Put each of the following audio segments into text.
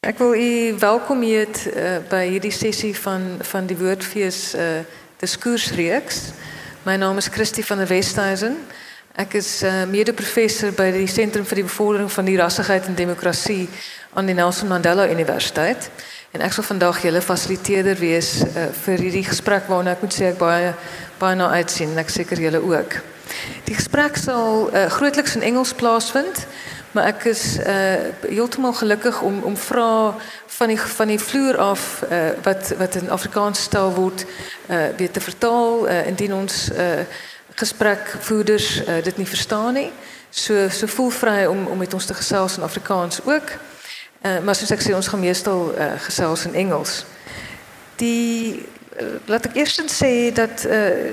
Ek wil u welkom heet by hierdie sessie van die Woordfees Diskursreeks. My naam is Christie van der Westhuizen. Ek is mede-professor by die Sentrum vir die Bevordering van die Rassigheid en Demokrasie aan die Nelson Mandela Universiteit. En ek sal vandag julle fasiliteerder wees vir hierdie gesprek waarna ek moet sê ek baie na uitsien en ek seker julle ook. Die gesprek sal grootliks in Engels plaasvind. Maar ek is heeltemal gelukkig om vrae van die vloer af wat in Afrikaans stel word weer te vertaal indien ons gesprekvoerders dit nie verstaan nie. So voel vry om met ons te gesels in Afrikaans ook. Maar soos ek sê, ons gaan meestal gesels in Engels. Laat ek eerstens sê dat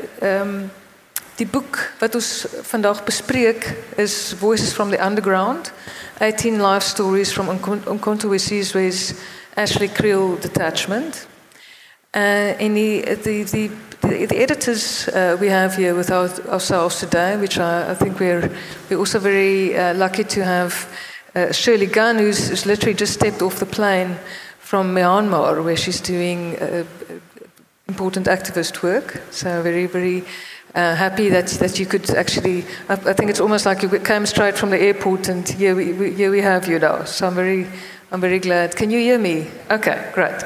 die boek wat ons vandag bespreek is Voices from the Underground, 18 Life Stories from Umkhonto we Sizwe's Ashley Kriel Detachment. And the editors we have here with ourselves today, which I think we're also very lucky to have Shirley Gunn, who's literally just stepped off the plane from Myanmar, where she's doing important activist work. So very, very happy that you could actually, I think it's almost like you came straight from the airport and here we have you now. So I'm very glad. Can you hear me? Okay, great.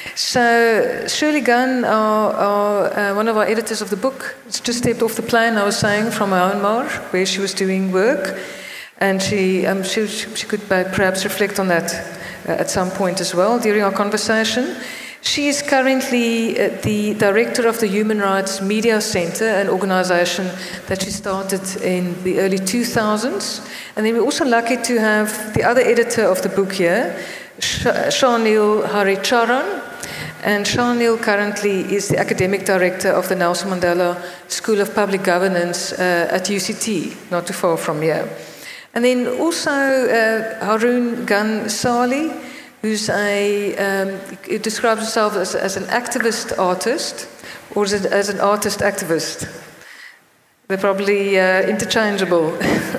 So Shirley Gunn, one of our editors of the book, just stepped off the plane, I was saying, from Myanmar, where she was doing work. And she could perhaps reflect on that at some point as well during our conversation. She is currently the director of the Human Rights Media Center, an organization that she started in the early 2000s. And then we're also lucky to have the other editor of the book here, Shanil Haricharan. And Shanil currently is the academic director of the Nelson Mandela School of Public Governance at UCT, not too far from here. And then also Haroon Ghensali, who's he describes himself as an activist artist, or as an artist activist. They're probably interchangeable.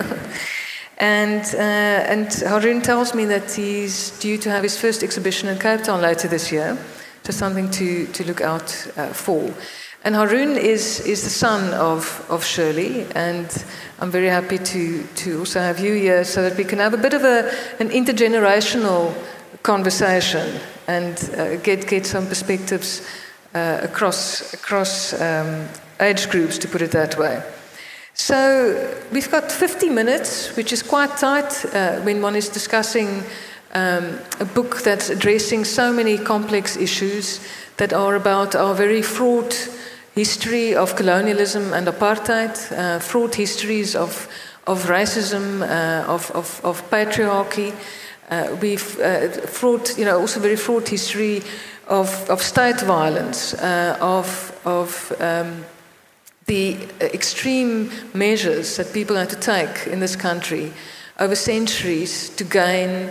and Haroon tells me that he's due to have his first exhibition in Cape Town later this year, so something to look out for. And Haroon is the son of Shirley, and I'm very happy to also have you here so that we can have a bit of an intergenerational conversation and get some perspectives across age groups, to put it that way. So we've got 50 minutes, which is quite tight when one is discussing a book that's addressing so many complex issues that are about our very fraught history of colonialism and apartheid, fraught histories of racism, of patriarchy. We've fraught, also very fraught history of state violence, of the extreme measures that people had to take in this country over centuries to gain,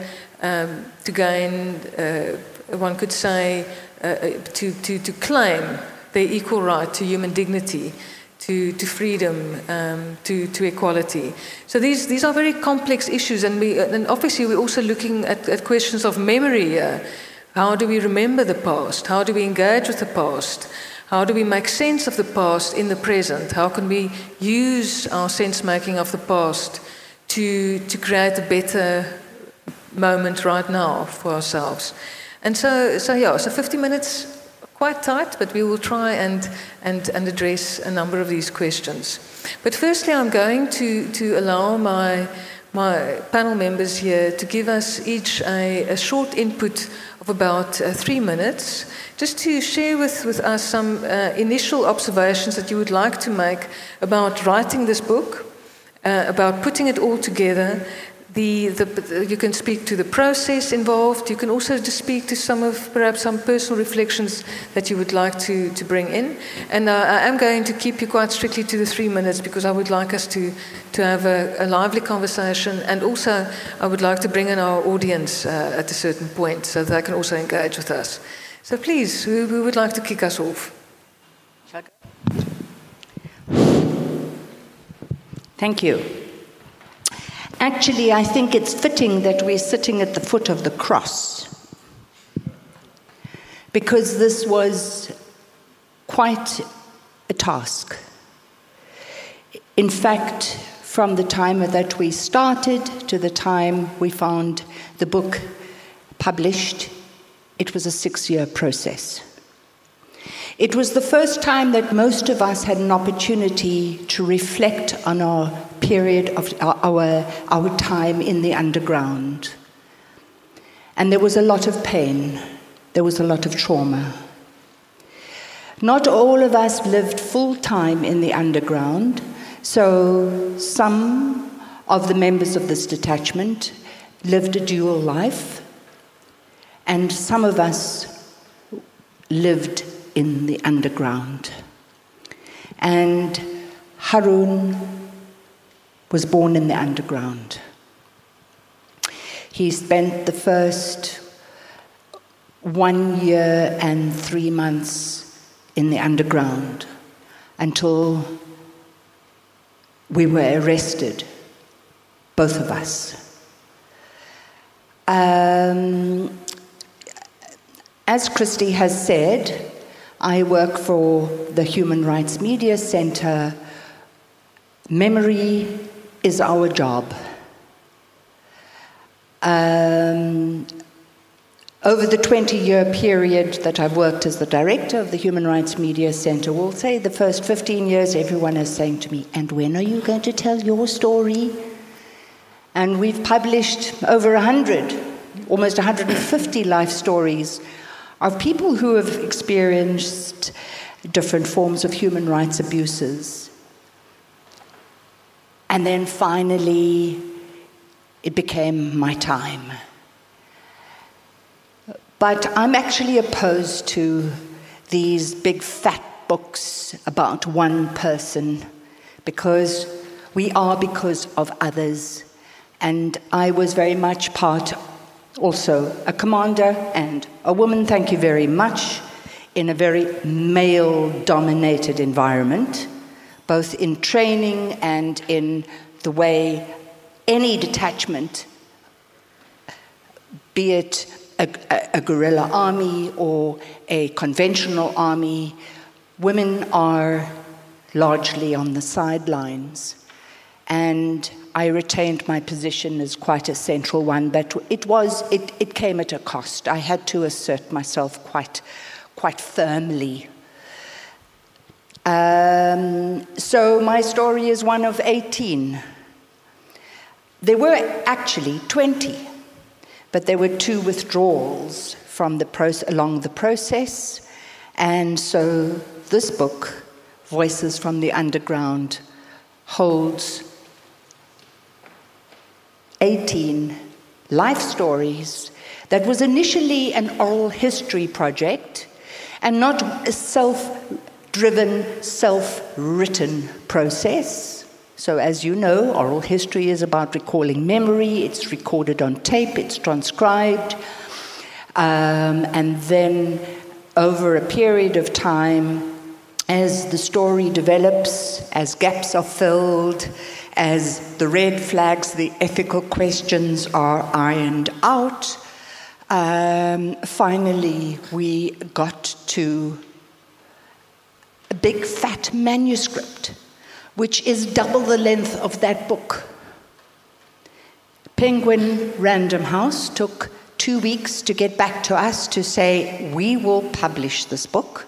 one could say, to claim their equal right to human dignity, to freedom, to equality. So these are very complex issues, and obviously we're also looking at questions of memory here. How do we remember the past? How do we engage with the past? How do we make sense of the past in the present? How can we use our sense-making of the past to create a better moment right now for ourselves? And so 50 minutes, quite tight, but we will try and address a number of these questions. But firstly, I'm going to allow my panel members here to give us each a short input of about 3 minutes, just to share with us some initial observations that you would like to make about writing this book, about putting it all together. You can speak to the process involved. You can also just speak to perhaps some personal reflections that you would like to bring in. And I am going to keep you quite strictly to the 3 minutes because I would like us to have a lively conversation, and also I would like to bring in our audience at a certain point so that they can also engage with us. So please, who would like to kick us off? Thank you. Actually, I think it's fitting that we're sitting at the foot of the cross. because this was quite a task. In fact, from the time that we started to the time we found the book published, it was a 6-year process. It was the first time that most of us had an opportunity to reflect on our period of our time in the underground. And there was a lot of pain. There was a lot of trauma. Not all of us lived full-time in the underground, so some of the members of this detachment lived a dual life, and some of us lived in the underground. And Haroon was born in the underground. He spent the first 1 year and 3 months in the underground until we were arrested, both of us. As Christy has said, I work for the Human Rights Media Center. Memory is our job. Over the 20-year period that I've worked as the director of the Human Rights Media Center, we'll say the first 15 years, everyone is saying to me, and when are you going to tell your story? And we've published over 100, almost 150 life stories of people who have experienced different forms of human rights abuses. And then finally, it became my time. But I'm actually opposed to these big fat books about one person, because we are because of others. And I was very much part, also a commander and a woman, thank you very much, in a very male-dominated environment, both in training and in the way any detachment, be it a guerrilla army or a conventional army, women are largely on the sidelines. And I retained my position as quite a central one, but it came at a cost. I had to assert myself quite firmly. So my story is one of 18. There were actually 20, but there were 2 withdrawals from along the process, and so this book, Voices from the Underground, holds 18 life stories that was initially an oral history project and not a self-driven, self-written process. So as you know, oral history is about recalling memory. It's recorded on tape, it's transcribed, and then over a period of time, as the story develops, as gaps are filled, as the red flags, the ethical questions are ironed out, finally we got to a big fat manuscript, which is double the length of that book. Penguin Random House took 2 weeks to get back to us to say, we will publish this book,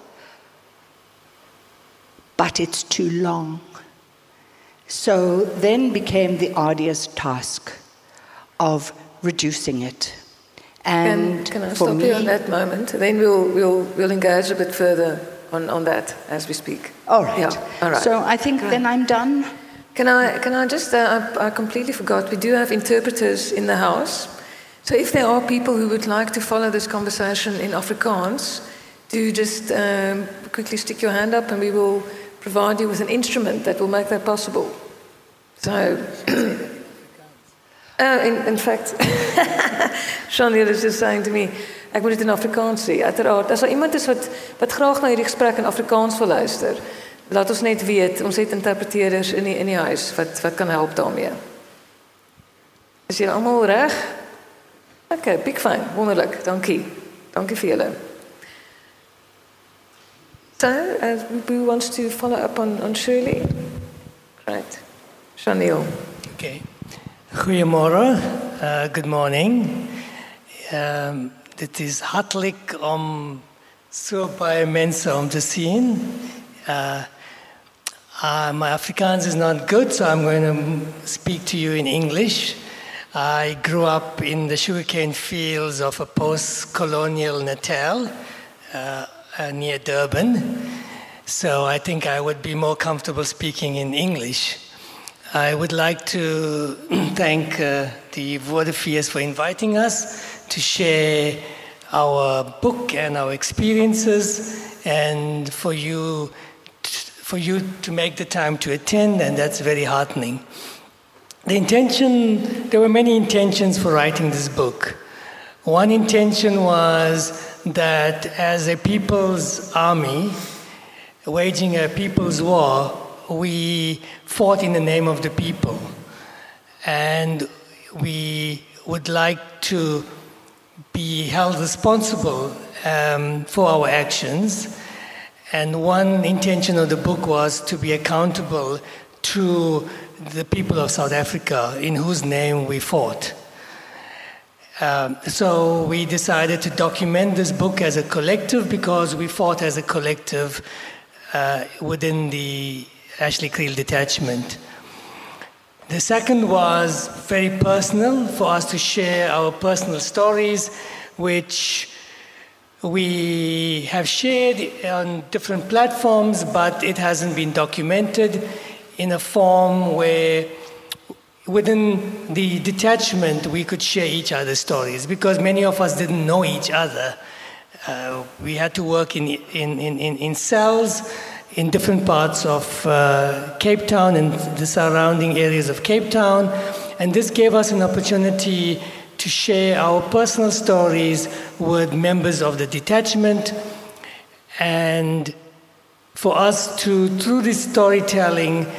but it's too long. So then became the arduous task of reducing it. And can I stop you on that moment? Then we'll engage a bit further on that as we speak. All right. Yeah. All right. So I think then I'm done. Can I just, I completely forgot, we do have interpreters in the house. So if there are people who would like to follow this conversation in Afrikaans, do just quickly stick your hand up and we will provide you with an instrument that will make that possible. So, in fact, Shania is just saying to me, ek moet dit in Afrikaans sê. Uiteraard, as daar iemand is wat graag na hierdie gesprek in Afrikaans wil luister, laat ons net weet, ons het interpreteerders in die huis wat kan help daarmee. Is julle almal reg? Okay, piekfyn, wonderlik, dankie. Dankie vir julle. So, who wants to follow up on Shirley? Great. Shaniel. Okay. Goeiemorgen. Good morning. Dit is hartelijk om zo bij mensen om te zien. My Afrikaans is not good, so I'm going to speak to you in English. I grew up in the sugarcane fields of a post-colonial Natal near Durban, so I think I would be more comfortable speaking in English. I would like to thank the Woordenfees for inviting us to share our book and our experiences, and for you to make the time to attend, and that's very heartening. There were many intentions for writing this book. One intention was that as a people's army, waging a people's war, we fought in the name of the people. And we would like to be held responsible for our actions. And one intention of the book was to be accountable to the people of South Africa in whose name we fought. So we decided to document this book as a collective because we fought as a collective within the Ashley Creel detachment. The second was very personal, for us to share our personal stories, which we have shared on different platforms, but it hasn't been documented in a form where within the detachment we could share each other's stories, because many of us didn't know each other. We had to work in cells in different parts of Cape Town and the surrounding areas of Cape Town, and this gave us an opportunity to share our personal stories with members of the detachment, and for us to, through this storytelling,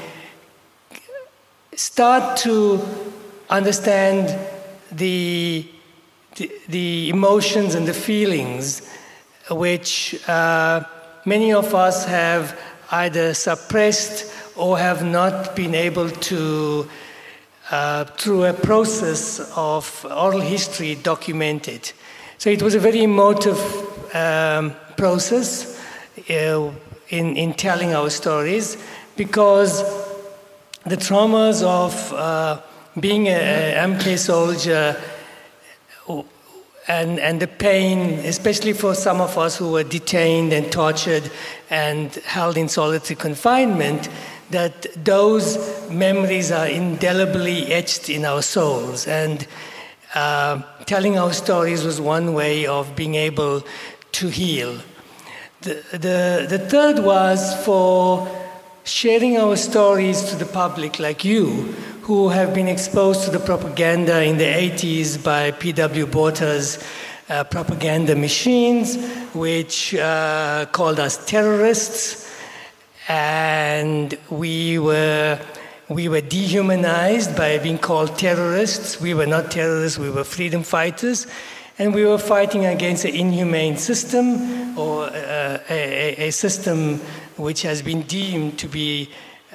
start to understand the emotions and the feelings which many of us have either suppressed or have not been able to, through a process of oral history, document it. So it was a very emotive process in telling our stories, because the traumas of being an MK soldier and the pain, especially for some of us who were detained and tortured and held in solitary confinement, that those memories are indelibly etched in our souls. And telling our stories was one way of being able to heal. The third was for sharing our stories to the public like you, who have been exposed to the propaganda in the 80s by P.W. Botha's propaganda machines, which called us terrorists, and we were dehumanized by being called terrorists. We were not terrorists, we were freedom fighters, and we were fighting against an inhumane system, or a system which has been deemed to be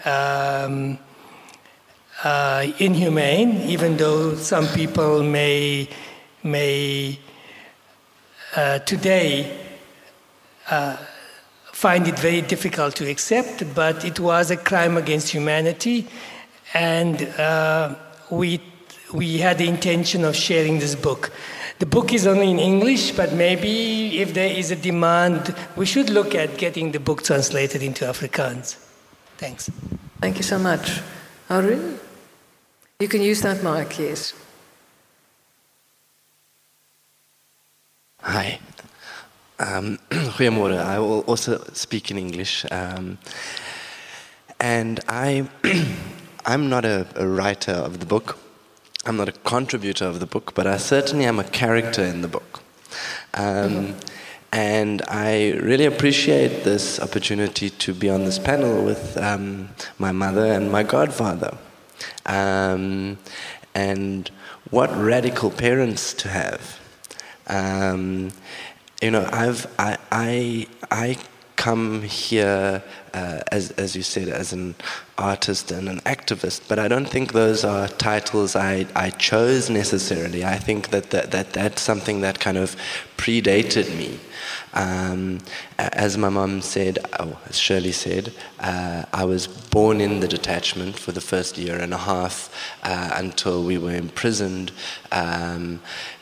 inhumane, even though some people may today find it very difficult to accept, but it was a crime against humanity, and we had the intention of sharing this book. The book is only in English, but maybe if there is a demand, we should look at getting the book translated into Afrikaans. Thanks. Thank you so much. Arun, you can use that mic, yes. Hi. Goeiemorgen. I will also speak in English. And I'm not a writer of the book. I'm not a contributor of the book, but I certainly am a character in the book. And I really appreciate this opportunity to be on this panel with my mother and my godfather. And what radical parents to have. You know, I come here, as you said, as an artist and an activist, but I don't think those are titles I chose necessarily. I think that's something that kind of predated me. As my mom said, as Shirley said, I was born in the detachment for the first year and a half until we were imprisoned. I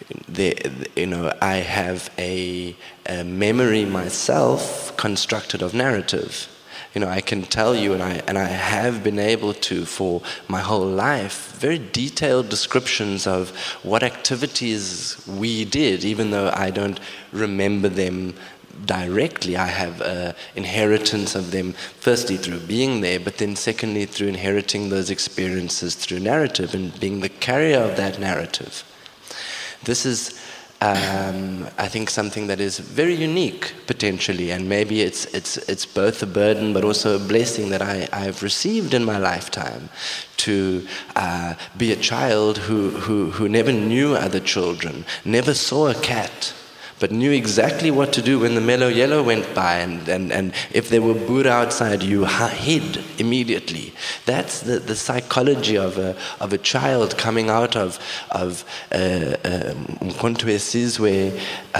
have a memory myself constructed of narrative. I can tell you, and I have been able to for my whole life, very detailed descriptions of what activities we did, even though I don't remember them directly. I have inheritance of them, firstly through being there, but then secondly through inheriting those experiences through narrative and being the carrier of that narrative. This is I think something that is very unique potentially, and maybe it's both a burden but also a blessing that I've received in my lifetime, to be a child who never knew other children, never saw a cat, but knew exactly what to do when the mellow yellow went by, and if there were Boer outside, you hid immediately. That's the psychology of a child coming out of Umkhonto we Sizwe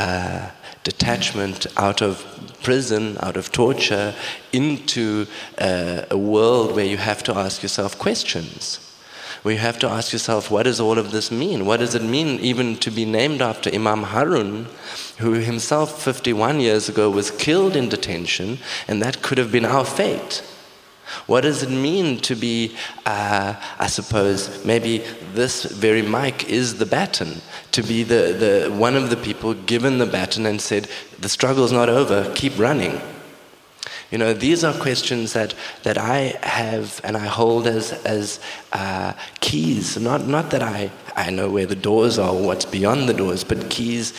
detachment, out of prison, out of torture, into a world where you have to ask yourself questions. Where you have to ask yourself, what does all of this mean? What does it mean even to be named after Imam Harun, who himself 51 years ago was killed in detention, and that could have been our fate? What does it mean to be, I suppose, maybe this very mic is the baton, to be the one of the people given the baton and said, the struggle's not over, keep running. These are questions that I have and I hold as keys. Not that I know where the doors are or what's beyond the doors, but keys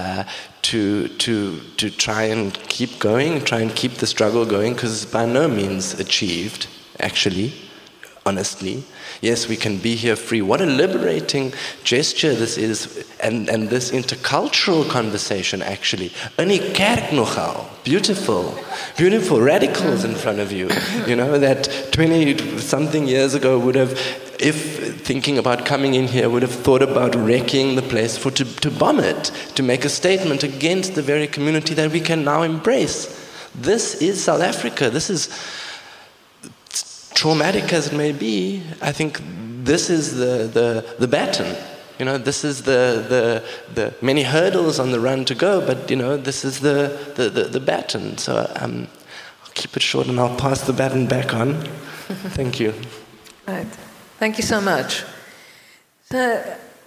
to try and keep going, try and keep the struggle going, because it's by no means achieved, actually, honestly. Yes, we can be here free. What a liberating gesture this is, and this intercultural conversation, actually. Only kerk nogal. Beautiful radicals in front of you. That 20-something years ago would have, if thinking about coming in here, would have thought about wrecking the place to bomb it, to make a statement against the very community that we can now embrace. This is South Africa. This is, traumatic as it may be, I think this is the baton. This is the many hurdles on the run to go, but this is the baton. So I'll keep it short and I'll pass the baton back on. Thank you. Right. Thank you so much. So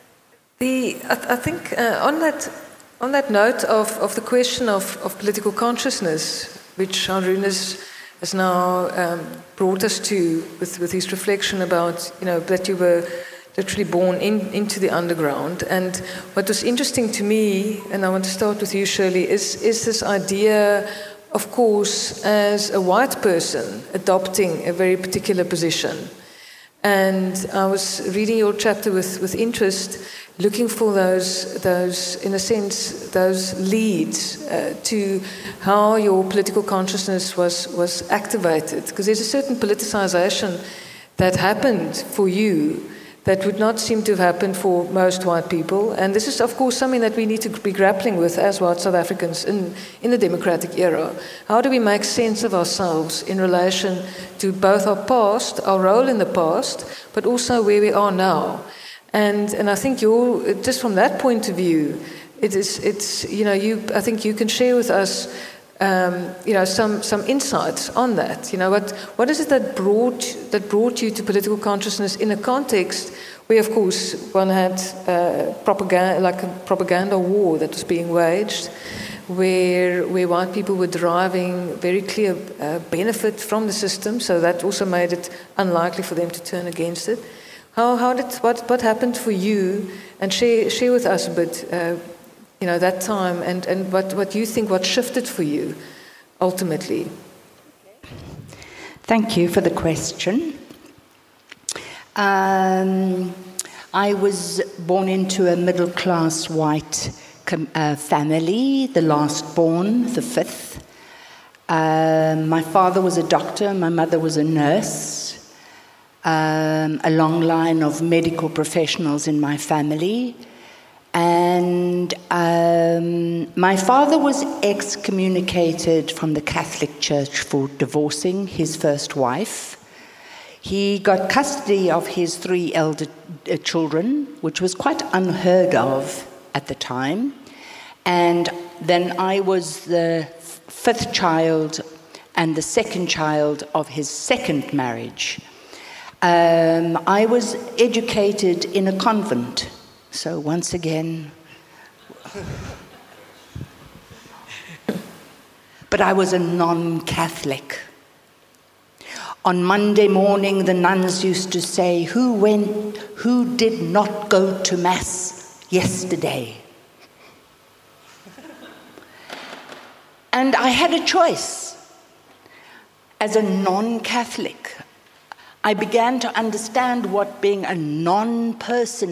I think on that note of the question of political consciousness, which Haroon has now brought us to with his reflection about that you were literally born into the underground. And what was interesting to me, and I want to start with you, Shirley, is this idea, of course, as a white person adopting a very particular position. And I was reading your chapter with interest, looking for those in a sense, those leads to how your political consciousness was activated. Because there's a certain politicization that happened for you that would not seem to have happened for most white people. And this is, of course, something that we need to be grappling with as white South Africans in the democratic era. How do we make sense of ourselves in relation to both our past, our role in the past, but also where we are now? And I think just from that point of view, I think you can share with us some insights on that. What is it that brought you to political consciousness in a context where, of course, one had propaganda war that was being waged, where white people were deriving very clear benefit from the system, so that also made it unlikely for them to turn against it. What happened for you, and share with us a bit. That time and what you think, what shifted for you ultimately? Thank you for the question. I was born into a middle-class white family, the last born, the fifth. My father was a doctor, my mother was a nurse, a long line of medical professionals in my family. And my father was excommunicated from the Catholic Church for divorcing his first wife. He got custody of his 3 elder children, which was quite unheard of at the time. And then I was the 5th child and the 2nd child of his 2nd marriage. I was educated in a convent. So once again, but I was a non-Catholic. On Monday morning, the nuns used to say, who did not go to Mass yesterday? And I had a choice. As a non-Catholic, I began to understand what being a non-person,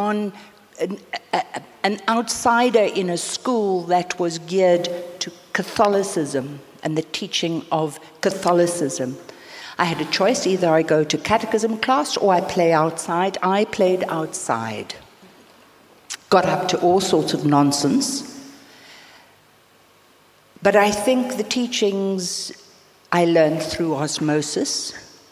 an outsider in a school that was geared to Catholicism and the teaching of Catholicism. I had a choice, either I go to catechism class or I play outside. I played outside. Got up to all sorts of nonsense. But I think the teachings I learned through osmosis.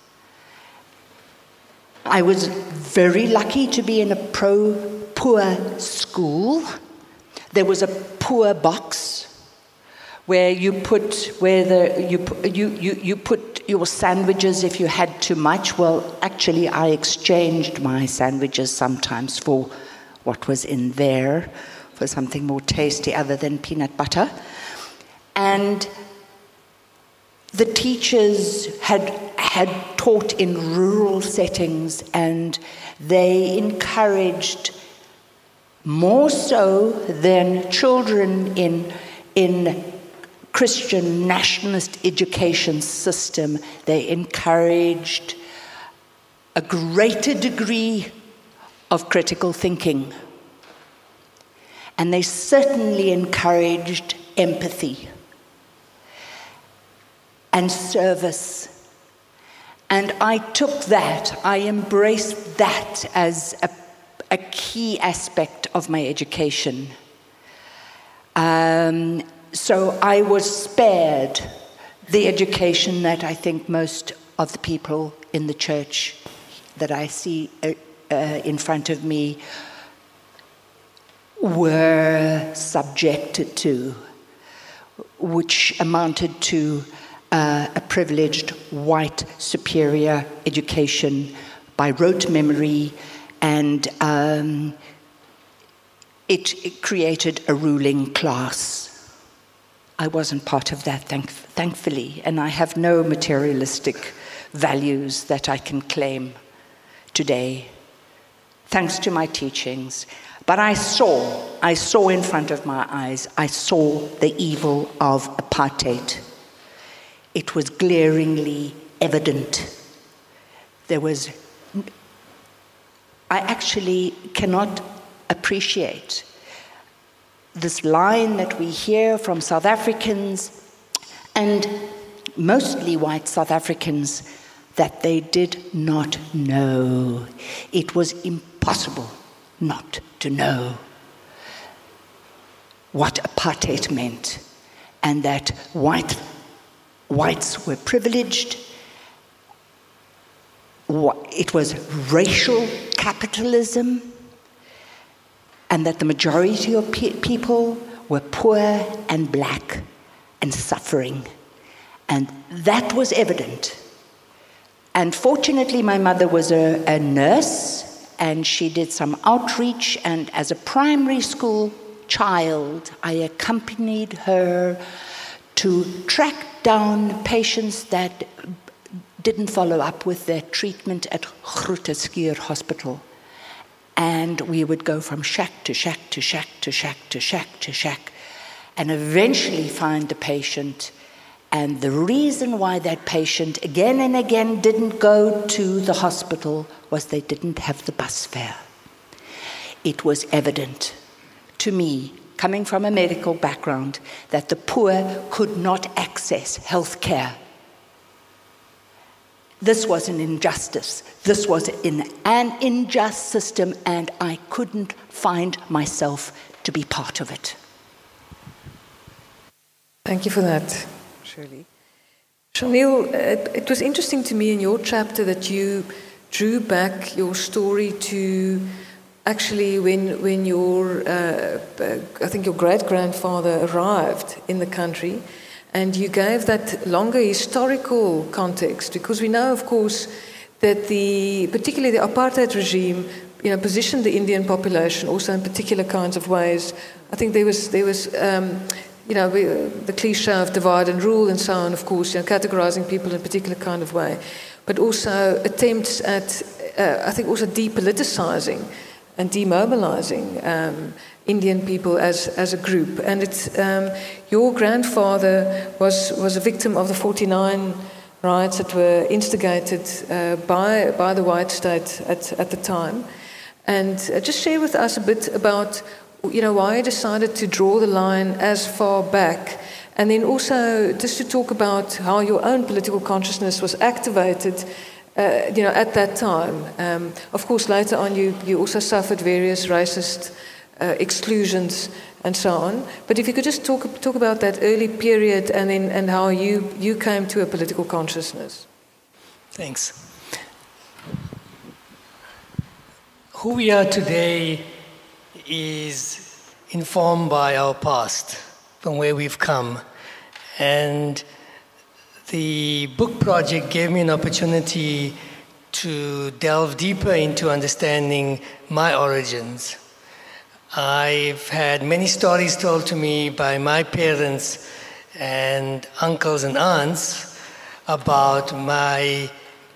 I was very lucky to be in a pro-poor school. There was a poor box where you put your sandwiches if you had too much. Well, actually, I exchanged my sandwiches sometimes for what was in there, for something more tasty other than peanut butter. And the teachers had taught in rural settings, and they encouraged, more so than children in Christian nationalist education system, they encouraged a greater degree of critical thinking. And they certainly encouraged empathy and service. And I took that, I embraced that as a key aspect of my education. So I was spared the education that I think most of the people in the church that I see in front of me were subjected to, which amounted to a privileged white superior education by rote memory, and it created a ruling class. I wasn't part of that, thankfully, and I have no materialistic values that I can claim today, thanks to my teachings. But I saw in front of my eyes, I saw the evil of apartheid. It was glaringly evident. I actually cannot appreciate this line that we hear from South Africans, and mostly white South Africans, that they did not know. It was impossible not to know what apartheid meant, and that whites were privileged. It was racial capitalism, and that the majority of people were poor and black and suffering. And that was evident. And fortunately, my mother was a nurse, and she did some outreach, and as a primary school child, I accompanied her to track down patients that didn't follow up with their treatment at Groote Schuur Hospital. And we would go from shack to shack to shack to shack to shack to shack, and eventually find the patient. And the reason why that patient again and again didn't go to the hospital was they didn't have the bus fare. It was evident to me coming from a medical background, that the poor could not access health care. This was an injustice. This was an unjust system, and I couldn't find myself to be part of it. Thank you for that, Shirley. Shamil, it was interesting to me in your chapter that you drew back your story to actually when your, I think your great-grandfather arrived in the country, and you gave that longer historical context, because we know, of course, that particularly the apartheid regime, positioned the Indian population also in particular kinds of ways. I think there was the cliche of divide and rule and so on, of course, categorizing people in a particular kind of way, but also attempts at, I think, also depoliticizing and demobilizing Indian people as a group. And your grandfather was a victim of the 49 riots that were instigated by the white state at the time. And just share with us a bit about why you decided to draw the line as far back, and then also just to talk about how your own political consciousness was activated, at that time. Of course, later on, you also suffered various racist exclusions and so on. But if you could just talk about that early period and how you came to a political consciousness. Thanks. Who we are today is informed by our past, from where we've come. And the book project gave me an opportunity to delve deeper into understanding my origins. I've had many stories told to me by my parents and uncles and aunts about I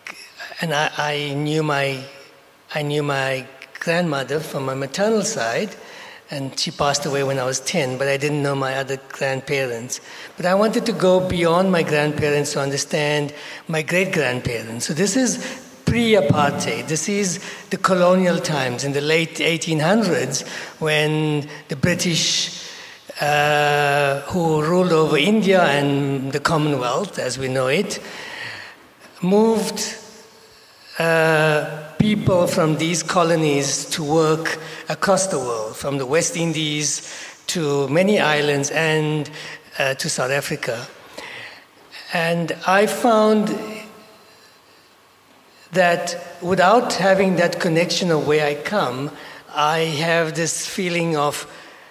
knew my grandmother from my maternal side, and she passed away when I was 10, but I didn't know my other grandparents. But I wanted to go beyond my grandparents to understand my great-grandparents. So this is pre-apartheid. This is the colonial times in the late 1800s, when the British, who ruled over India and the Commonwealth, as we know it, moved people from these colonies to work across the world, from the West Indies to many islands and to South Africa. And I found that without having that connection of where I come, I have this feeling of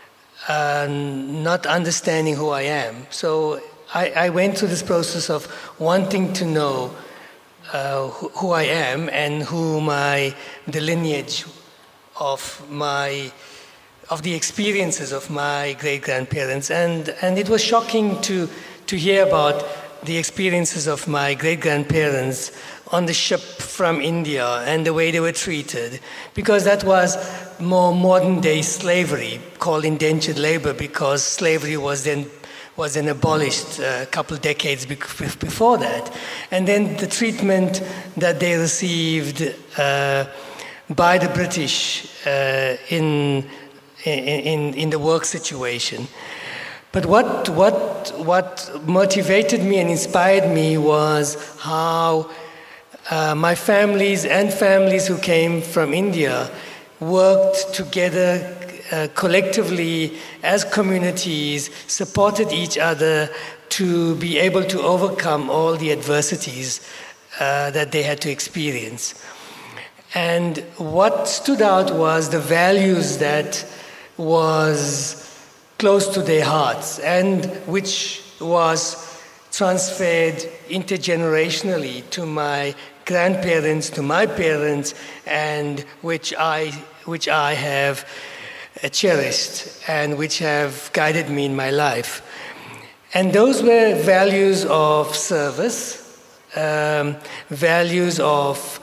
not understanding who I am. So I went through this process of wanting to know who I am and who the lineage of the experiences of my great-grandparents. And it was shocking to hear about the experiences of my great-grandparents on the ship from India and the way they were treated, because that was more modern-day slavery, called indentured labor, because slavery was then abolished a couple decades before that. And then the treatment that they received by the British in the work situation. But what motivated me and inspired me was how my families and families who came from India worked together collectively as communities, supported each other to be able to overcome all the adversities that they had to experience. And what stood out was the values that was close to their hearts and which was transferred intergenerationally to my grandparents, to my parents, and which I have cherished and which have guided me in my life. And those were values of service, values of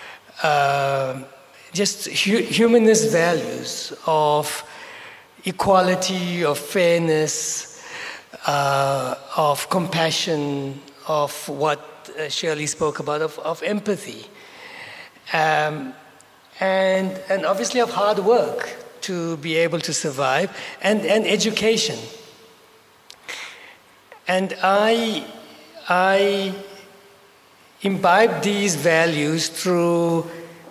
just humanist values of equality, of fairness, of compassion, of what Shirley spoke about, of empathy, and obviously of hard work. to be able to survive, and education. And I imbibed these values through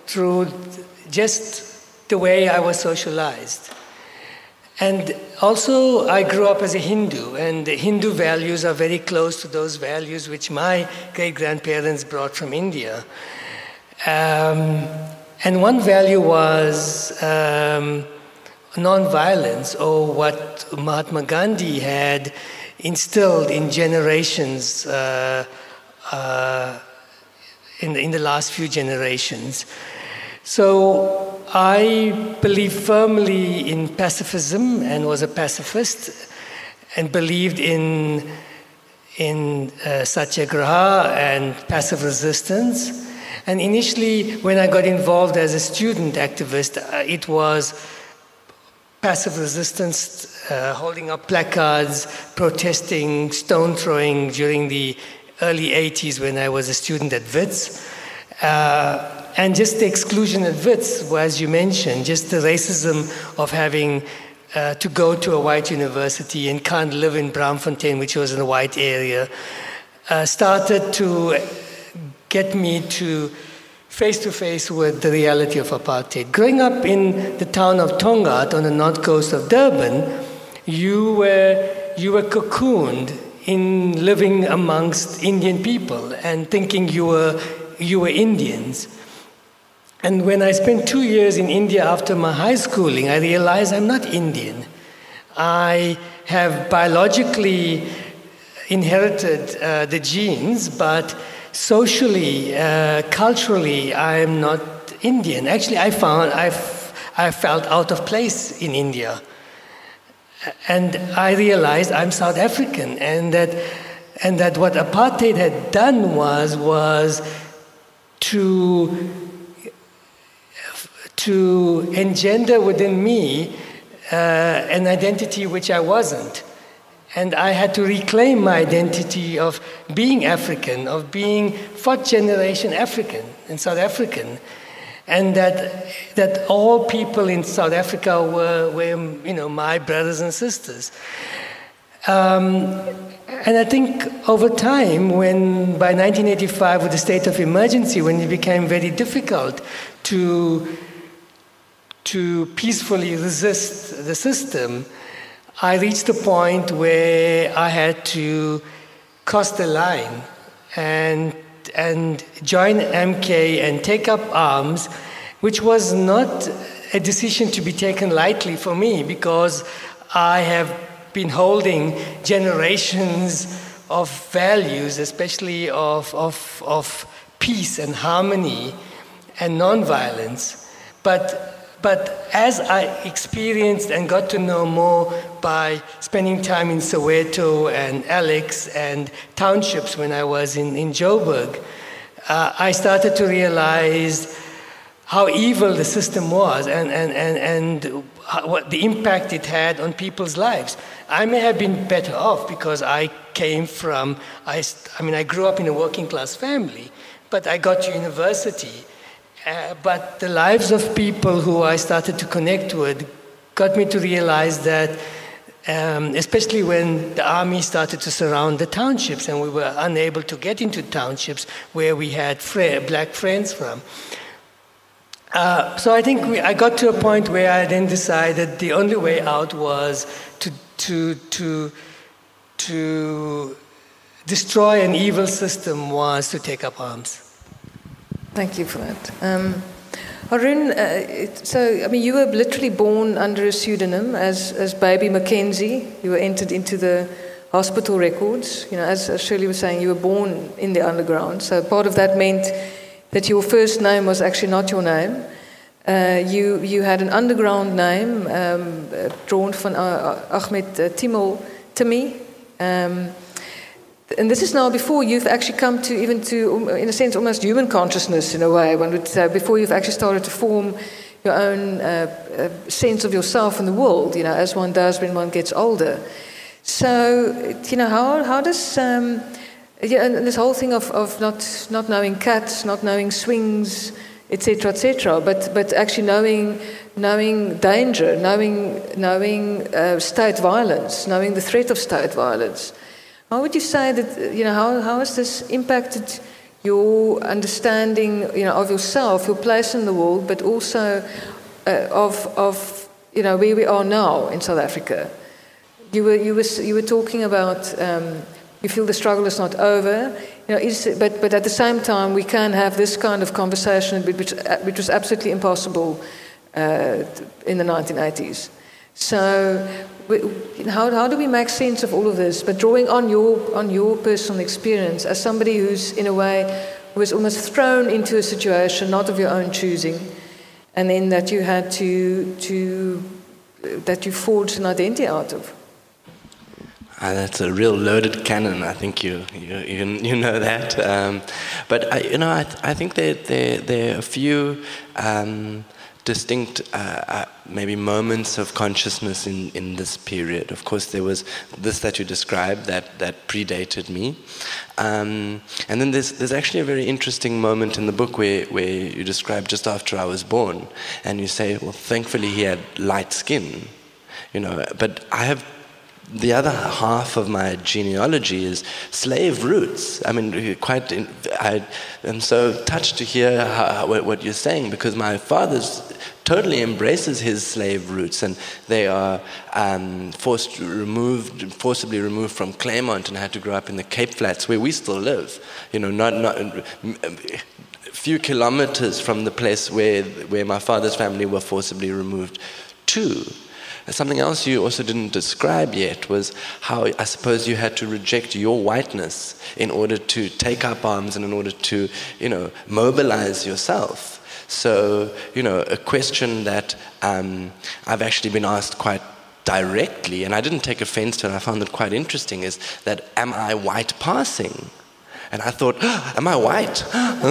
just the way I was socialized. And also, I grew up as a Hindu, and the Hindu values are very close to those values which my great-grandparents brought from India. And one value was non-violence, or what Mahatma Gandhi had instilled in generations, in the last few generations. So I believe firmly in pacifism and was a pacifist, and believed in satyagraha and passive resistance. And initially, when I got involved as a student activist, it was passive resistance, holding up placards, protesting, stone throwing during the early 80s when I was a student at WITS. And just the exclusion at WITS, as you mentioned, just the racism of having to go to a white university and can't live in Braamfontein, which was in a white area, started to get me to face with the reality of apartheid. Growing up in the town of Tongaat on the north coast of Durban, you were cocooned in living amongst Indian people and thinking you were Indians. And when I spent 2 years in India after my high schooling, I realized I'm not Indian. I have biologically inherited the genes, but socially, culturally, I am not Indian. Actually, I felt out of place in India. And I realized I'm South African, and that what apartheid had done was to engender within me an identity which I wasn't. And I had to reclaim my identity of being African, of being fourth generation African and South African. And that all people in South Africa were my brothers and sisters. And I think over time, by 1985, with the state of emergency, when it became very difficult to peacefully resist the system, I reached a point where I had to cross the line and join MK and take up arms, which was not a decision to be taken lightly for me, because I have been holding generations of values, especially of peace and harmony and nonviolence. But as I experienced and got to know more by spending time in Soweto and Alex and townships when I was in Joburg, I started to realize how evil the system was and what the impact it had on people's lives. I may have been better off because I grew up in a working class family, but I got to university. But the lives of people who I started to connect with got me to realize that, especially when the army started to surround the townships and we were unable to get into townships where we had black friends from. So I think I got to a point where I then decided the only way out was to destroy an evil system was to take up arms. Thank you for that. Haroon, you were literally born under a pseudonym as baby Mackenzie. You were entered into the hospital records. As Shirley was saying, you were born in the underground. So part of that meant that your first name was actually not your name. You had an underground name drawn from Ahmed Timmy. And this is now before you've actually come to in a sense, almost human consciousness in a way, one would say, before you've actually started to form your own sense of yourself in the world, as one does when one gets older. So, how does, and this whole thing of not knowing cats, not knowing swings, etc., etc. But actually knowing danger, knowing state violence, knowing the threat of state violence. How would you say that, how has this impacted your understanding, of yourself, your place in the world, but also of where we are now in South Africa? You were talking about you feel the struggle is not over, but at the same time we can have this kind of conversation, which was absolutely impossible in the 1980s. So, how do we make sense of all of this? But drawing on your personal experience as somebody who's in a way was almost thrown into a situation not of your own choosing, and then that you had that you forged an identity out of. That's a real loaded cannon. I think you know that. But I think there are a few distinct maybe moments of consciousness in this period. Of course, there was this that you described that predated me, and then there's actually a very interesting moment in the book where you describe just after I was born, and you say, well, thankfully he had light skin, but I have. The other half of my genealogy is slave roots. I mean, I am so touched to hear what you're saying, because my father totally embraces his slave roots, and they are forcibly removed from Claremont and had to grow up in the Cape Flats, where we still live. Not a few kilometers from the place where my father's family were forcibly removed to. Something else you also didn't describe yet was how I suppose you had to reject your whiteness in order to take up arms and in order to, mobilize yourself. So, a question that I've actually been asked quite directly, and I didn't take offense to it, I found it quite interesting, is that, am I white passing? And I thought, am I white?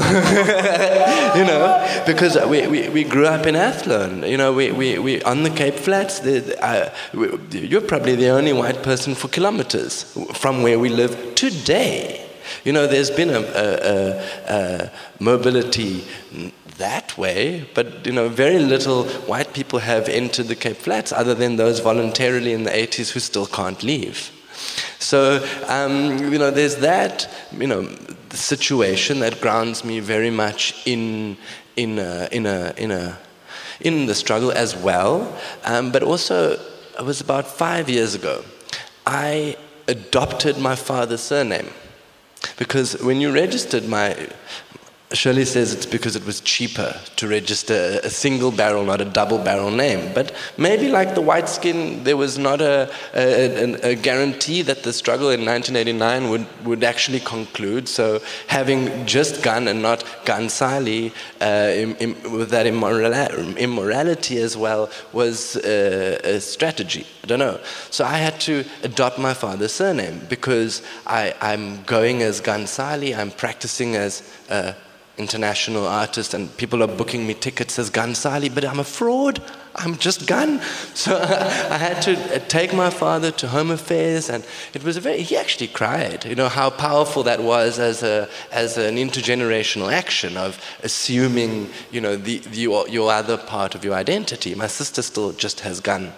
Because we grew up in Athlone. We on the Cape Flats. You're probably the only white person for kilometers from where we live today. There's been a mobility that way, but very little white people have entered the Cape Flats, other than those voluntarily in the 80s who still can't leave. So, there's that, situation that grounds me very much in the struggle as well. But also, it was about 5 years ago, I adopted my father's surname. Because when you registered Shirley says it's because it was cheaper to register a single barrel, not a double barrel name. But maybe like the white skin, there was not a guarantee that the struggle in 1989 would actually conclude. So having just Gun and not Gansali with that immorality as well was a strategy. I don't know. So I had to adopt my father's surname because I'm going as Gansali, I'm practicing as international artist, and people are booking me tickets as Gansali, but I'm a fraud. I'm just Gun. So I had to take my father to Home Affairs, and it was he actually cried. How powerful that was as an intergenerational action of assuming, your other part of your identity. My sister still just has Gun.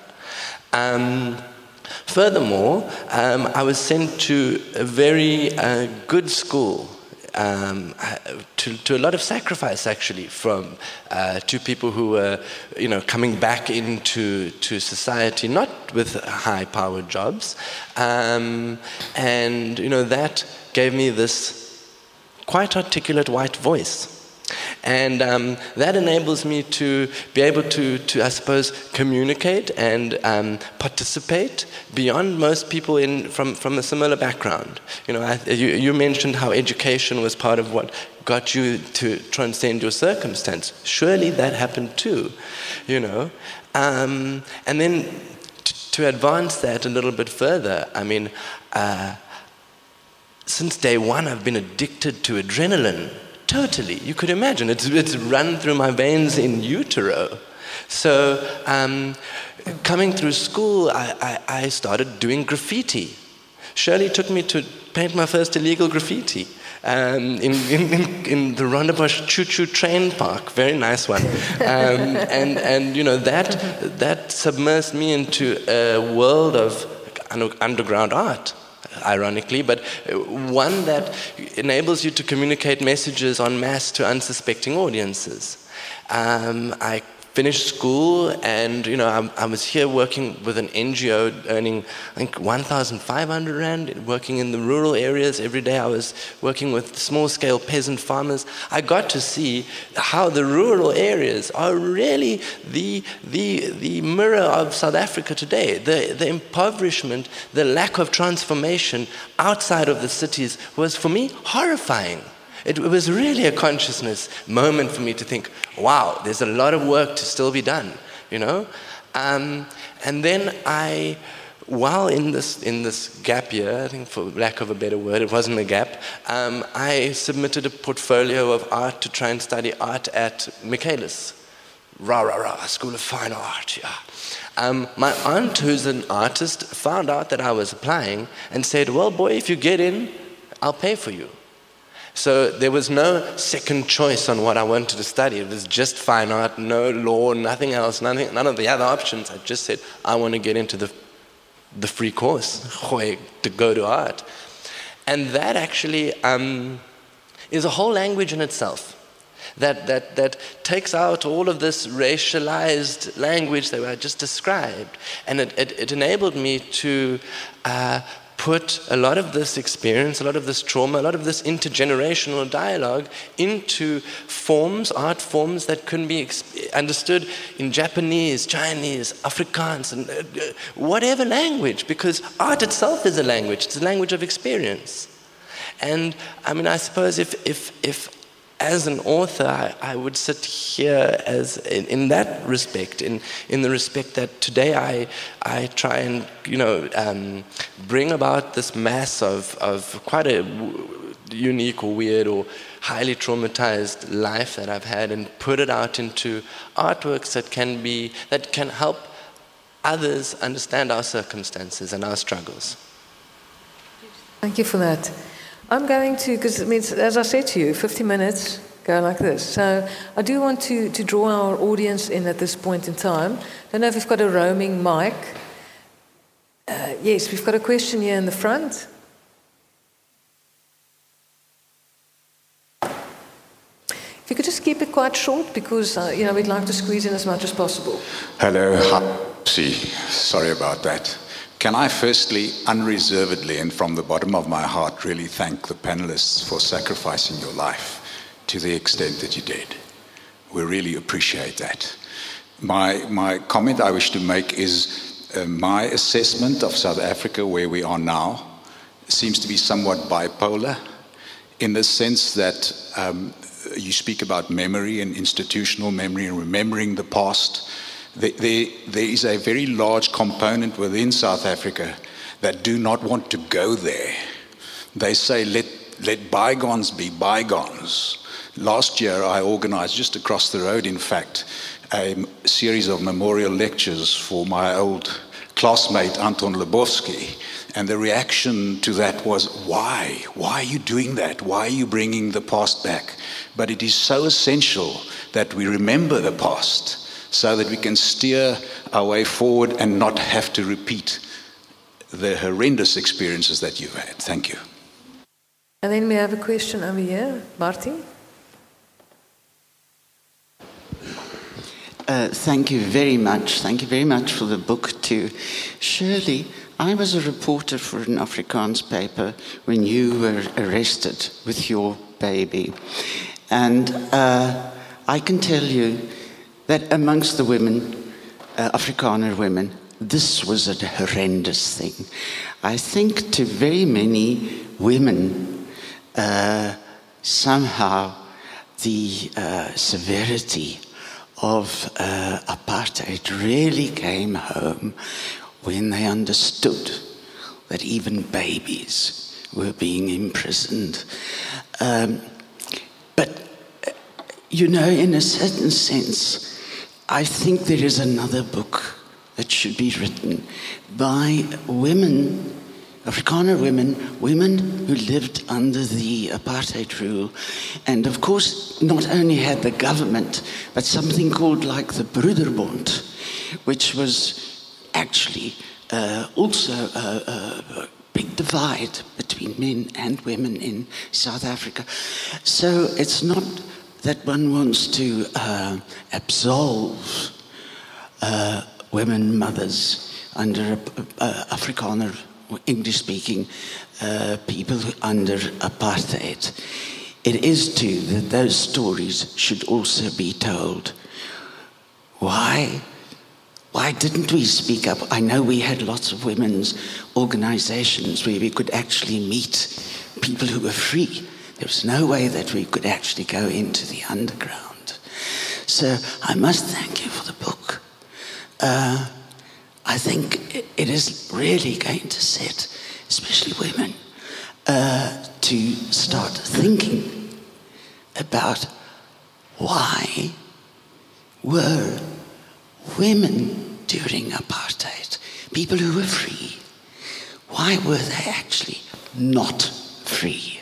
Furthermore, I was sent to a very good school. To a lot of sacrifice, actually, from to people who were, coming back into society, not with high-powered jobs, and that gave me this quite articulate white voice. And that enables me to be able to I suppose, communicate and participate beyond most people from a similar background. You mentioned how education was part of what got you to transcend your circumstance. Surely that happened too, And then to advance that a little bit further, since day one I've been addicted to adrenaline. Totally, you could imagine. It's run through my veins in utero. So coming through school, I started doing graffiti. Shirley took me to paint my first illegal graffiti. in the Rondebosch Choo-Choo train park, very nice one. And you know, that submersed me into a world of underground art, ironically, but one that enables you to communicate messages en masse to unsuspecting audiences. I finished school, and you know, I was here working with an NGO, earning I think 1,500 rand, working in the rural areas. Every day I was working with small-scale peasant farmers. I got to see how the rural areas are really the mirror of South Africa today. The impoverishment, the lack of transformation outside of the cities was, for me, horrifying. It was really a consciousness moment for me to think, wow, there's a lot of work to still be done, you know? And then while in this gap year, I think for lack of a better word, it wasn't a gap, I submitted a portfolio of art to try and study art at Michaelis. School of Fine Art, yeah. My aunt, who's an artist, found out that I was applying and said, well, boy, if you get in, I'll pay for you. So there was no second choice on what I wanted to study. It was just fine art, no law, nothing else, none of the other options. I just said, I want to get into the free course, to go to art. And that actually is a whole language in itself that takes out all of this racialized language that I just described. And it enabled me to put a lot of this experience, a lot of this trauma, a lot of this intergenerational dialogue into forms, art forms that can be understood in Japanese, Chinese, Afrikaans, and whatever language, because art itself is a language. It's a language of experience. And I mean, I suppose if as an author, I would sit here as in that respect, in the respect that today I try and, you know, bring about this mass of quite a unique or weird or highly traumatized life that I've had, and put it out into artworks that can help others understand our circumstances and our struggles. Thank you for that. I'm going to, because it means, as I said to you, 50 minutes go like this. So I do want to draw our audience in at this point in time. I don't know if we've got a roaming mic. Yes, we've got a question here in the front. If you could just keep it quite short, because you know, we'd like to squeeze in as much as possible. Hello, sorry about that. Can I firstly, unreservedly and from the bottom of my heart, really thank the panelists for sacrificing your life to the extent that you did. We really appreciate that. My comment I wish to make is my assessment of South Africa, where we are now, seems to be somewhat bipolar, in the sense that you speak about memory and institutional memory and remembering the past. There is a very large component within South Africa that do not want to go there. They say, let bygones be bygones. Last year, I organized, just across the road, in fact, a series of memorial lectures for my old classmate, Anton Lebowski. And the reaction to that was, why? Why are you doing that? Why are you bringing the past back? But it is so essential that we remember the past, so that we can steer our way forward and not have to repeat the horrendous experiences that you've had. Thank you. And then we have a question over here. Martin? Thank you very much. Thank you very much for the book too. Shirley, I was a reporter for an Afrikaans paper when you were arrested with your baby. And I can tell you that amongst the women, Afrikaner women, this was a horrendous thing. I think to very many women, somehow the severity of apartheid really came home when they understood that even babies were being imprisoned. But, you know, in a certain sense, I think there is another book that should be written by women Afrikaner women who lived under the apartheid rule, and of course not only had the government, but something called like the Broederbond, which was actually also a big divide between men and women in South Africa. So it's not that one wants to absolve women mothers under Afrikaner English-speaking people under apartheid. It is too that those stories should also be told. Why didn't we speak up? I know we had lots of women's organizations where we could actually meet people who were free. There was no way that we could actually go into the underground. So I must thank you for the book. I think it is really going to set, especially women, to start thinking about why were women during apartheid, people who were free, why were they actually not free?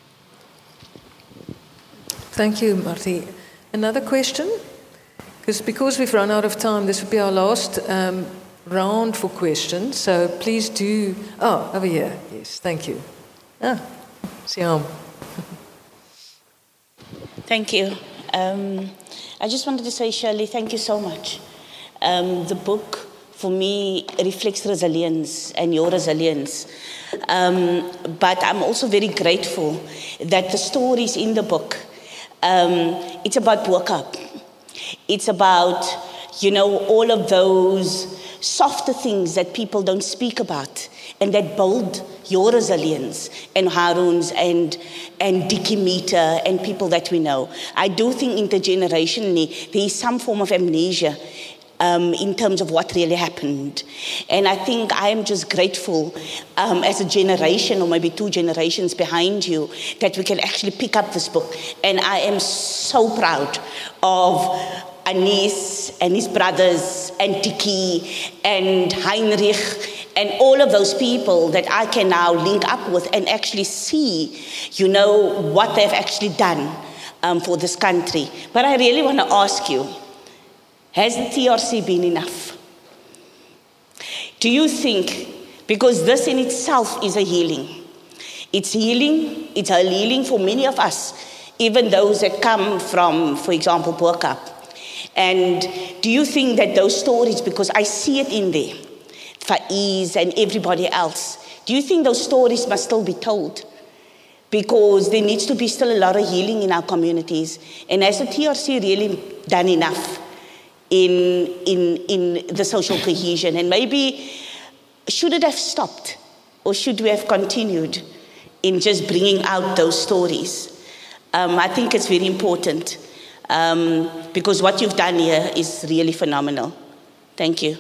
Thank you, Martie. Another question? Because we've run out of time, this will be our last round for questions. So please do. Oh, over here. Yes, thank you. Siam. Thank you. I just wanted to say, Shirley, thank you so much. The book, for me, reflects resilience and your resilience. But I'm also very grateful that the stories in the book, it's about Bo-Kaap. It's about, all of those softer things that people don't speak about and that build your resilience, and Haroon's and Dickie Meter and people that we know. I do think intergenerationally there is some form of amnesia in terms of what really happened. And I think I am just grateful as a generation or maybe 2 generations behind you that we can actually pick up this book. And I am so proud of Anis and his brothers and Dickie and Heinrich and all of those people that I can now link up with and actually see, what they've actually done for this country. But I really want to ask you, has the TRC been enough? Do you think, because this in itself is a healing. It's healing, it's a healing for many of us, even those that come from, for example, Bo-Kaap. And do you think that those stories, because I see it in there, Faiz and everybody else, do you think those stories must still be told? Because there needs to be still a lot of healing in our communities. And has the TRC really done enough in the social cohesion? And maybe, should it have stopped? Or should we have continued in just bringing out those stories? I think it's very important. Because what you've done here is really phenomenal. Thank you.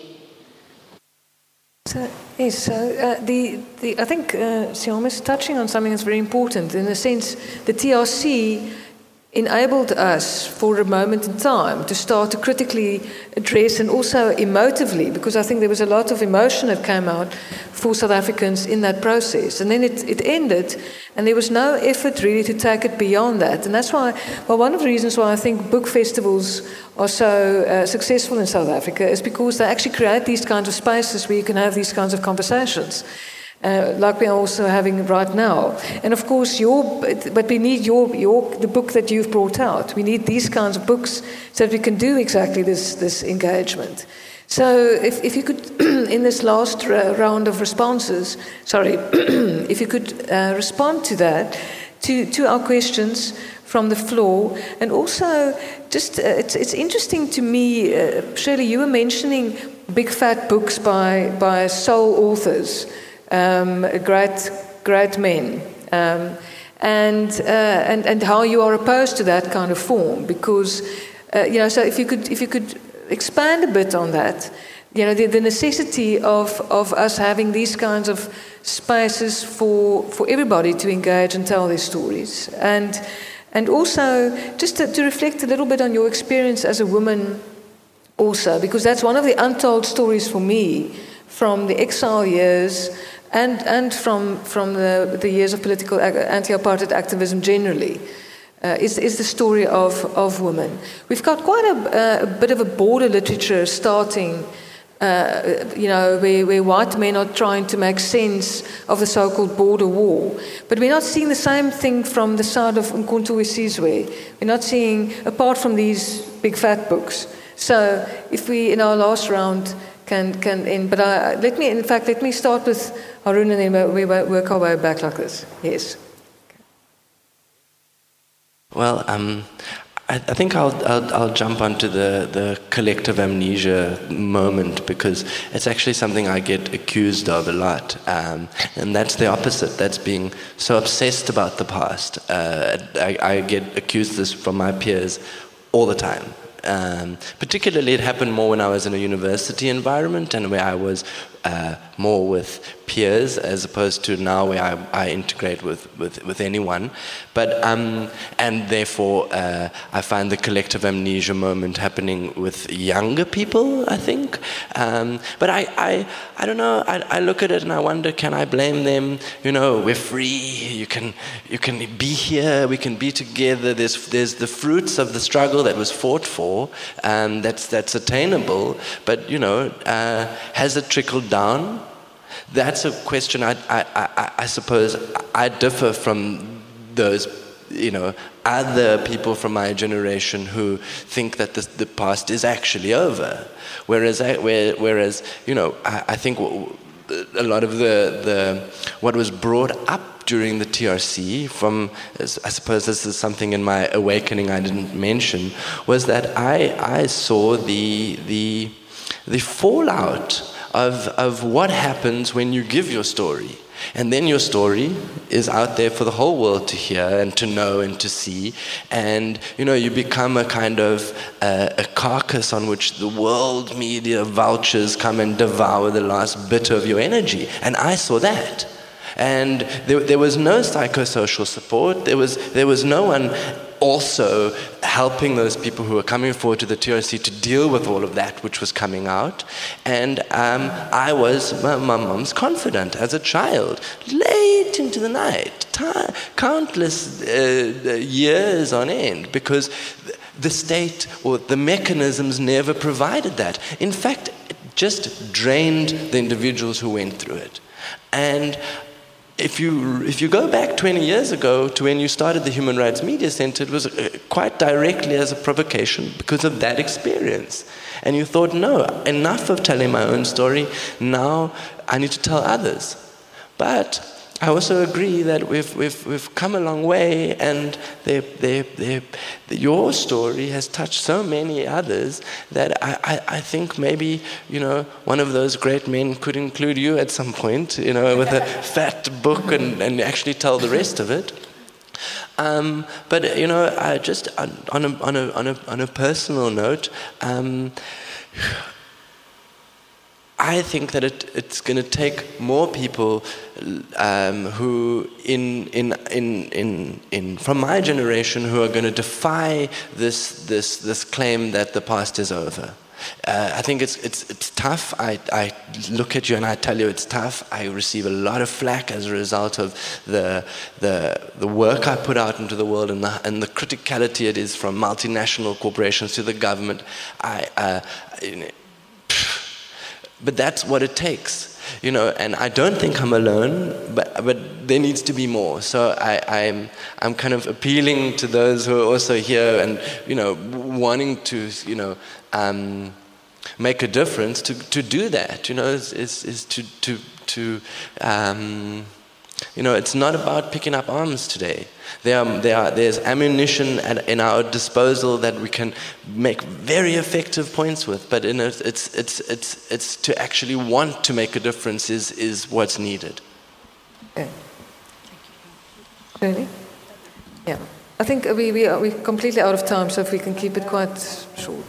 So, yes, I think Siam is touching on something that's very important. In a sense, the TRC enabled us for a moment in time to start to critically address, and also emotively, because I think there was a lot of emotion that came out for South Africans in that process. And then it ended, and there was no effort really to take it beyond that. And that's why, one of the reasons why I think book festivals are so successful in South Africa is because they actually create these kinds of spaces where you can have these kinds of conversations. Like we are also having right now. And of course, but we need the book that you've brought out. We need these kinds of books so that we can do exactly this engagement. So if you could, in this last round of responses, if you could respond to that, to our questions from the floor. And also, just it's interesting to me, Shirley, you were mentioning big fat books by soul authors. Great men, and how you are opposed to that kind of form, because so if you could expand a bit on that, the necessity of us having these kinds of spaces for everybody to engage and tell their stories, and also just to reflect a little bit on your experience as a woman, also, because that's one of the untold stories for me from the exile years. and from the years of political anti-apartheid activism generally, is the story of women. We've got quite a bit of a border literature starting, where white men are trying to make sense of the so-called border war. But we're not seeing the same thing from the side of Umkhonto we Sizwe. We're not seeing, apart from these big fat books. So if we, in our last round, can end. But let me start with Haroon and then we work our way back like this. Yes. Well, I think I'll jump onto the collective amnesia moment, because it's actually something I get accused of a lot, and that's the opposite. That's being so obsessed about the past. I get accused this from my peers all the time. Particularly, it happened more when I was in a university environment and where I was more with peers, as opposed to now where I integrate with anyone. But and therefore I find the collective amnesia moment happening with younger people, I think. But I don't know. I look at it and I wonder, can I blame them? We're free. You can be here. We can be together. There's the fruits of the struggle that was fought for. That's attainable. But has it trickled down? That's a question I suppose I differ from those other people from my generation who think that the past is actually over, whereas I think a lot of the what was brought up during the TRC, from, I suppose this is something in my awakening I didn't mention, was that I saw the fallout of what happens when you give your story. And then your story is out there for the whole world to hear and to know and to see. And, you become a kind of a carcass on which the world media vultures come and devour the last bit of your energy. And I saw that. And there was no psychosocial support. There was no one also helping those people who were coming forward to the TRC to deal with all of that which was coming out. And I was my mom's confidant as a child, late into the night, countless years on end, because the state or the mechanisms never provided that. In fact, it just drained the individuals who went through it. And if you go back 20 years ago to when you started the Human Rights Media Center, it was quite directly as a provocation because of that experience. And you thought, no, enough of telling my own story, now I need to tell others. But I also agree that we've come a long way, and your story has touched so many others that I think maybe one of those great men could include you at some point, with a fat book and actually tell the rest of it. But I just on a personal note. I think that it's going to take more people who, from my generation, who are going to defy this claim that the past is over. I think it's tough. I look at you and I tell you it's tough. I receive a lot of flack as a result of the work I put out into the world and the criticality it is from multinational corporations to the government. But that's what it takes, and I don't think I'm alone, but there needs to be more. So I'm kind of appealing to those who are also here and, wanting to, make a difference to do that, it's not about picking up arms today. There's ammunition in our disposal that we can make very effective points with, but it's to actually want to make a difference is what's needed. Okay. Really? Yeah. I think we're completely out of time, so if we can keep it quite short.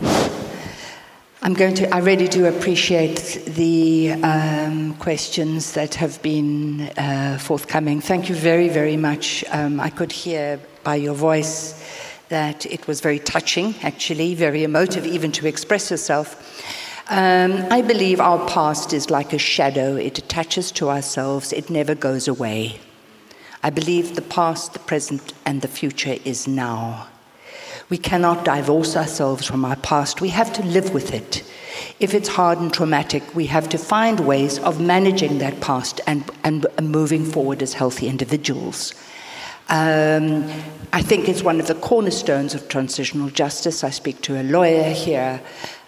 I really do appreciate the questions that have been forthcoming. Thank you very, very much. I could hear by your voice that it was very touching, actually, very emotive even to express yourself. I believe our past is like a shadow. It attaches to ourselves. It never goes away. I believe the past, the present, and the future is now. We cannot divorce ourselves from our past. We have to live with it. If it's hard and traumatic, we have to find ways of managing that past and moving forward as healthy individuals. I think it's one of the cornerstones of transitional justice. I speak to a lawyer here.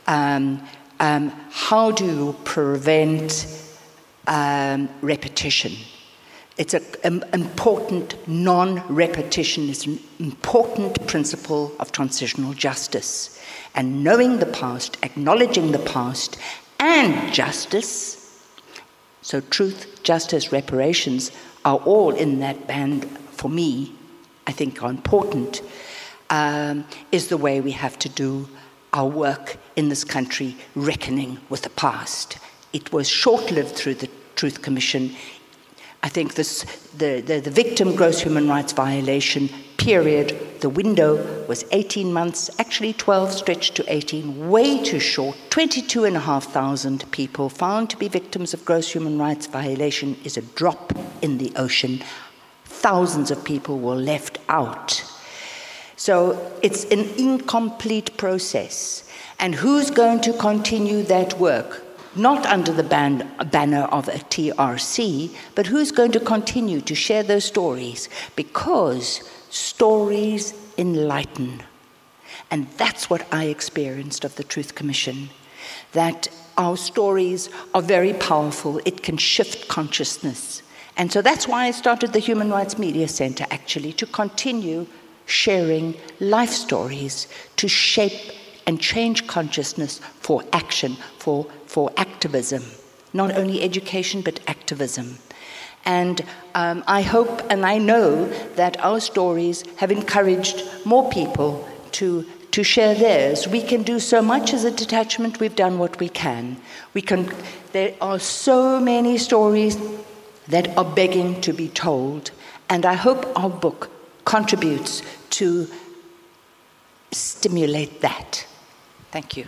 How do you prevent repetition? It's an important non-repetition. It's an important principle of transitional justice. And knowing the past, acknowledging the past, and justice, so truth, justice, reparations are all in that band, for me, I think are important, is the way we have to do our work in this country, reckoning with the past. It was short-lived through the Truth Commission. I think the victim gross human rights violation period, the window was 18 months, actually 12 stretched to 18, way too short. 22,500 people found to be victims of gross human rights violation is a drop in the ocean. Thousands of people were left out. So it's an incomplete process. And who's going to continue that work? Not under the banner of a TRC, but who's going to continue to share those stories? Because stories enlighten. And that's what I experienced of the Truth Commission, that our stories are very powerful. It can shift consciousness. And so that's why I started the Human Rights Media Center, actually, to continue sharing life stories, to shape and change consciousness for action, for activism. Not only education, but activism. And I hope and I know that our stories have encouraged more people to share theirs. We can do so much as a detachment. We've done what we can. There are so many stories that are begging to be told. And I hope our book contributes to stimulate that. Thank you.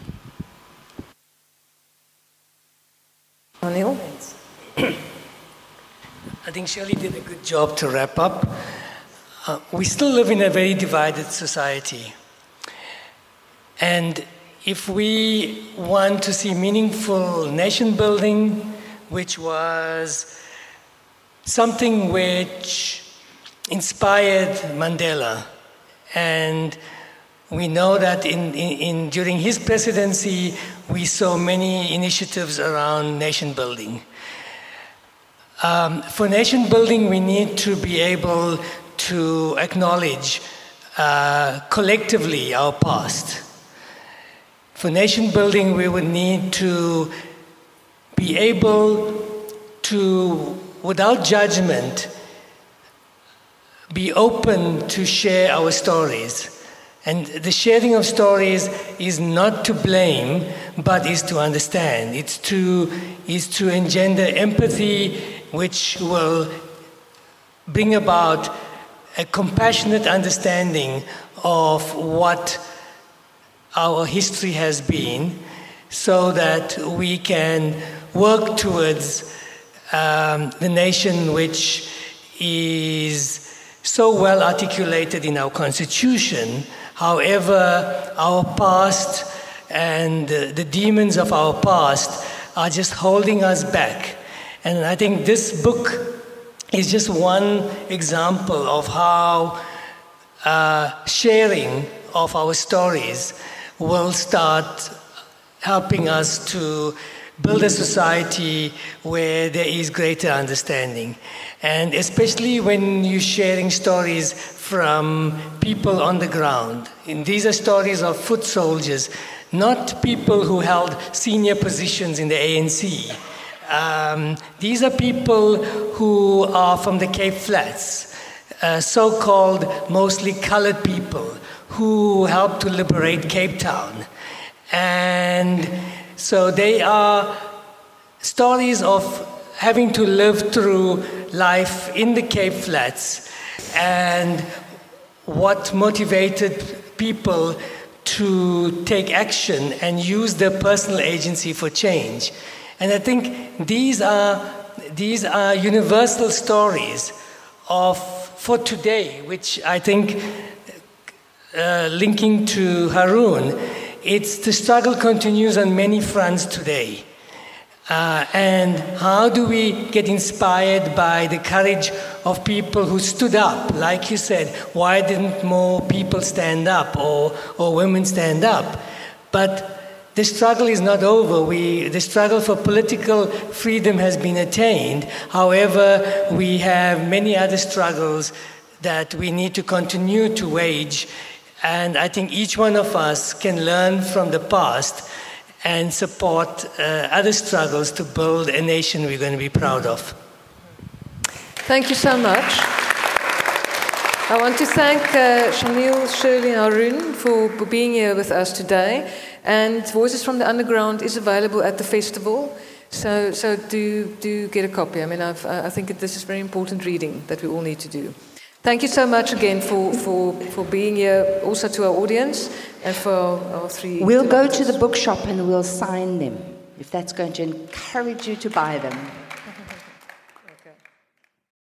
Anil? I think Shirley did a good job to wrap up. We still live in a very divided society. And if we want to see meaningful nation building, which was something which inspired Mandela, and we know that during his presidency, we saw many initiatives around nation building. For nation building, we need to be able to acknowledge collectively our past. For nation building, we would need to be able to, without judgment, be open to share our stories. And the sharing of stories is not to blame, but is to understand. Is to engender empathy, which will bring about a compassionate understanding of what our history has been, so that we can work towards the nation which is so well articulated in our Constitution. However, our past and the demons of our past are just holding us back. And I think this book is just one example of how sharing of our stories will start helping us to build a society where there is greater understanding. And especially when you're sharing stories from people on the ground. And these are stories of foot soldiers, not people who held senior positions in the ANC. These are people who are from the Cape Flats, so-called mostly colored people who helped to liberate Cape Town. And so they are stories of having to live through life in the Cape Flats and what motivated people to take action and use their personal agency for change. And I think these are universal stories for today, which I think, linking to Haroon, the struggle continues on many fronts today. And how do we get inspired by the courage of people who stood up? Like you said, why didn't more people stand up or women stand up? But the struggle is not over. The struggle for political freedom has been attained. However, we have many other struggles that we need to continue to wage. And I think each one of us can learn from the past and support other struggles to build a nation we're going to be proud of. Thank you so much. I want to thank Shamil, Shirley, and Haroon for being here with us today. And Voices from the Underground is available at the festival, so do get a copy. I mean, I think this is very important reading that we all need to do. Thank you so much again for being here, also to our audience, and for our three... We'll go to the bookshop and we'll sign them, if that's going to encourage you to buy them.